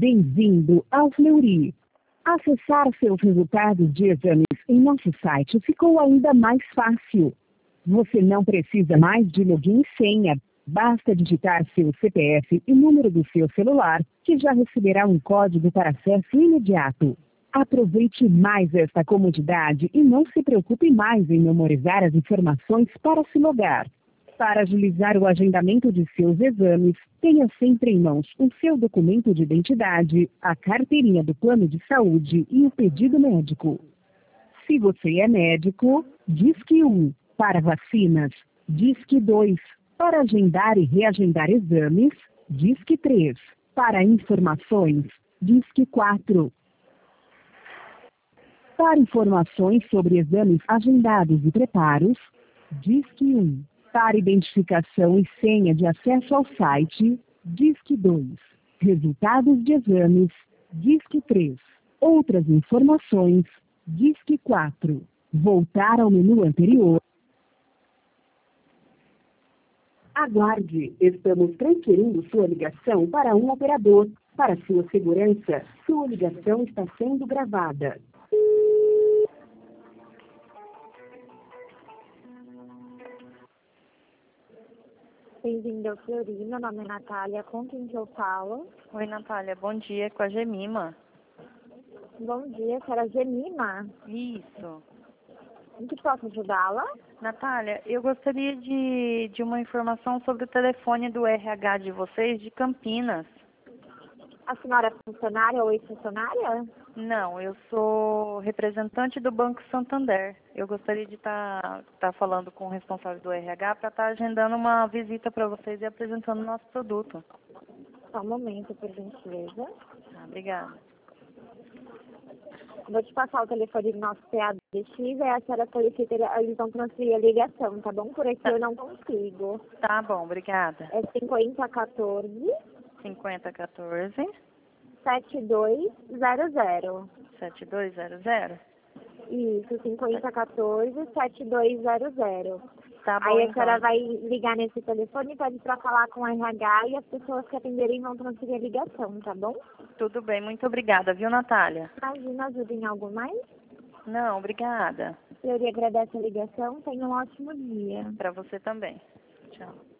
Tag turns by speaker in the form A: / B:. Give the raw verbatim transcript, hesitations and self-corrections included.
A: Bem-vindo ao Fleury. Acessar seus resultados de exames em nosso site ficou ainda mais fácil. Você não precisa mais de login e senha. Basta digitar seu C P F e número do seu celular, que já receberá um código para acesso imediato. Aproveite mais esta comodidade e não se preocupe mais em memorizar as informações para se logar. Para agilizar o agendamento de seus exames, tenha sempre em mãos o seu documento de identidade, a carteirinha do plano de saúde e o pedido médico. Se você é médico, Disque um. Para vacinas, Disque dois. Para agendar e reagendar exames, Disque três. Para informações, Disque quatro. Para informações sobre exames agendados e preparos, Disque um. Para identificação e senha de acesso ao site, Disque dois. Resultados de exames, Disque três. Outras informações, Disque quatro. Voltar ao menu anterior. Aguarde, estamos transferindo sua ligação para um operador. Para sua segurança, sua ligação está sendo gravada.
B: Bem-vindo ao Fleury, meu nome é Natália, com quem que eu falo?
C: Oi, Natália, bom dia, com a Gemima.
B: Bom dia, senhora Gemima.
C: Isso.
B: Em que posso ajudá-la?
C: Natália, eu gostaria de, de uma informação sobre o telefone do R H de vocês de Campinas.
B: A senhora é funcionária ou ex-funcionária?
C: Não, eu sou representante do Banco Santander. Eu gostaria de estar tá, tá falando com o responsável do R H para estar tá agendando uma visita para vocês e apresentando o nosso produto.
B: Só um momento, por gentileza.
C: Ah, obrigada.
B: Vou te passar o telefone do nosso P A D X e a senhora solicita, eles vão transferir a ligação, tá bom? Por aqui
C: tá.
B: eu não consigo.
C: Tá bom, obrigada.
B: É cinquenta quatorze
C: cinquenta quatorze
B: sete dois zero zero.
C: sete dois zero zero?
B: Isso, cinquenta quatorze sete dois zero zero.
C: Tá bom,
B: Aí a
C: então.
B: senhora vai ligar nesse telefone e pede para falar com o R H e as pessoas que atenderem vão transferir a ligação, tá bom?
C: Tudo bem, muito obrigada, viu, Natália?
B: Imagina, ajuda em algo mais?
C: Não, obrigada.
B: Eu lhe agradeço a ligação, tenha um ótimo dia.
C: Para você também. Tchau.